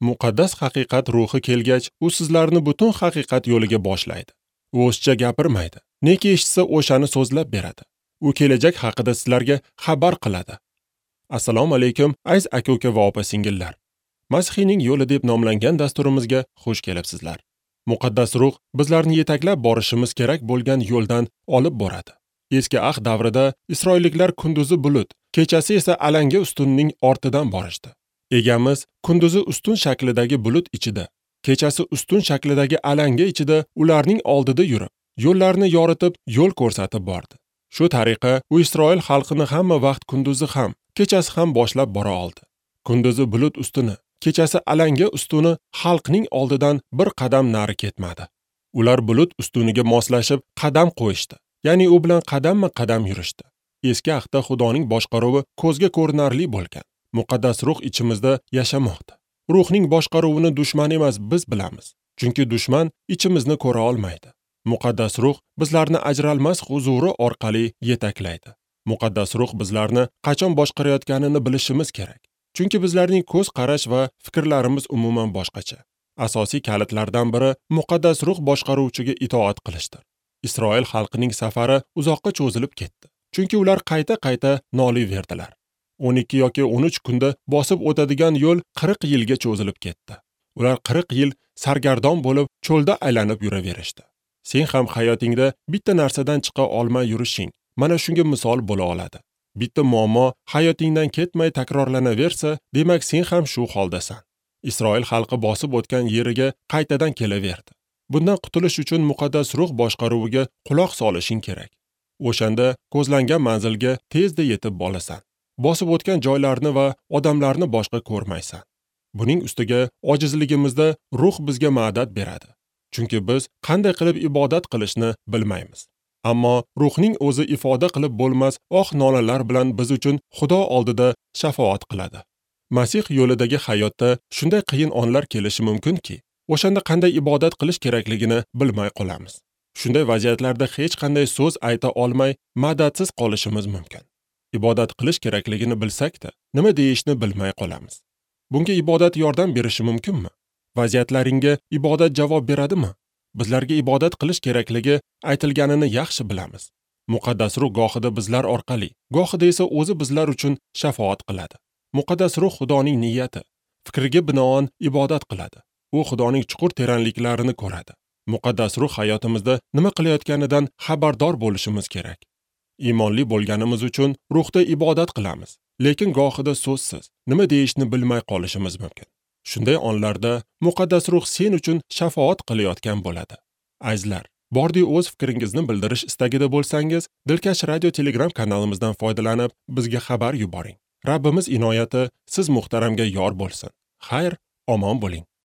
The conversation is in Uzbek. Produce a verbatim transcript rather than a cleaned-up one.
Muqaddas haqiqat ruhi kelgach, u sizlarni butun haqiqat yo'liga boshlaydi. U o'zcha gapirmaydi. Neki eshitsa o'shani so'zlab beradi. U kelajak haqida sizlarga xabar qiladi. Assalomu alaykum aziz aka-uka va opa-singillar. Masihiyning yo'li deb nomlangan dasturimizga xush kelibsizlar. Muqaddas ruh bizlarni yetaklab borishimiz kerak bo'lgan yo'ldan olib boradi. Eski ahd davrida Isroilliklar kunduzi bulut, kechasi esa alanga ustunining ortidan borishdi. Egamiz kunduzi ustun shaklidagi bulut ichida, kechasi ustun shaklidagi alanga ichida ularning oldida yurib, yo'llarni yoritib, yo'l ko'rsatib bordi. Shu tariqa u Isroil xalqini hamma vaqt kunduzi ham, kechasi ham boshlab bora oldi. Kunduzi bulut ustuni, kechasi alanga ustuni xalqning oldidan bir qadam nari ketmadi. Ular bulut ustuniga moslashib qadam qo'yishdi, ya'ni u bilan qadamma-qadam yurishdi. Eski ahdda Xudoning boshqaruvi ko'zga ko'rinarli bo'lgan. Muqaddas ruh ichimizda yashamoqda. Ruhning boshqaruvini dushman emas, biz bilamiz. Chunki dushman ichimizni ko'ra olmaydi. Muqaddas ruh bizlarni ajralmas huzuri orqali yetaklaydi. Muqaddas ruh bizlarni qachon boshqarayotganini bilishimiz kerak. Chunki bizlarning ko'z qarash va fikrlarimiz umuman boshqacha. Asosiy kalitlardan biri muqaddas ruh boshqaruvchiga itoat qilishdir. Isroil xalqining safari uzoqqa cho'zilib ketdi. Chunki ular qayta-qayta noliverdilar. o'n ikki yoki o'n uch kunda bosib o'tadigan yo'l qirq yilga cho'zilib ketdi. Ular qirq yil sargardon bo'lib cho'lda aylanib yuraverishdi. Sen ham hayotingda bitta narsadan chiqa olmay yurishing mana shunga misol bo'la oladi. Bitta muammo hayotingdan ketmay takrorlanaversa, demak sen ham shu holdasan. Isroil xalqi bosib o'tgan yeriga qaytadan kelaverdi. Bundan qutulish uchun muqaddas ruh boshqaruviga quloq solishing kerak. O'shanda ko'zlangan manzilga tezda yetib bolasan. Bosib o'tgan joylarni va odamlarni boshqa ko'rmaysan. Buning ustiga ojizligimizda ruh bizga ma'dat beradi. Chunki biz qanday qilib ibodat qilishni bilmaymiz. Ammo ruhning o'zi ifoda qilib bo'lmas oh nolalar bilan biz uchun Xudo oldida shafoat qiladi. Masih yo'lidagi hayotda shunday qiyin onlar kelishi mumkinki, o'shanda qanday ibodat qilish kerakligini bilmay qolamiz. Shunday vaziyatlarda hech qanday so'z ayta olmay madadsiz qolishimiz mumkin. Ibodat qilish kerakligini bilsak-da, nima deyishni bilmay qolamiz. Bunga ibodat yordam berishi mumkinmi? Vaziyatlaringga ibodat javob beradimi? Bizlarga ibodat qilish kerakligi aytilganini yaxshi bilamiz. Muqaddas ruh gohida bizlar orqali, gohida esa o'zi bizlar uchun shafoat qiladi. Muqaddas ruh Xudoning niyati, fikriga binoan ibodat qiladi. U Xudoning chuqur teranliklarini ko'radi. Muqaddas ruh hayotimizda nima qilayotganidan xabardor bo'lishimiz kerak. Iymonli bo'lganimiz uchun ruhda ibodat qilamiz, lekin gohida so'zsiz, nima deyishni bilmay qolishimiz mumkin. Shunday onlarda muqaddas ruh sen uchun shafoat qilayotgan bo'ladi. Azizlar, bordi o'z fikringizni bildirish istagida bo'lsangiz, Dilkash radio Telegram kanalimizdan foydalanib bizga xabar yuboring. Rabbimiz inoyati siz muhtaramga yor bo'lsin. Xayr, omon bo'ling.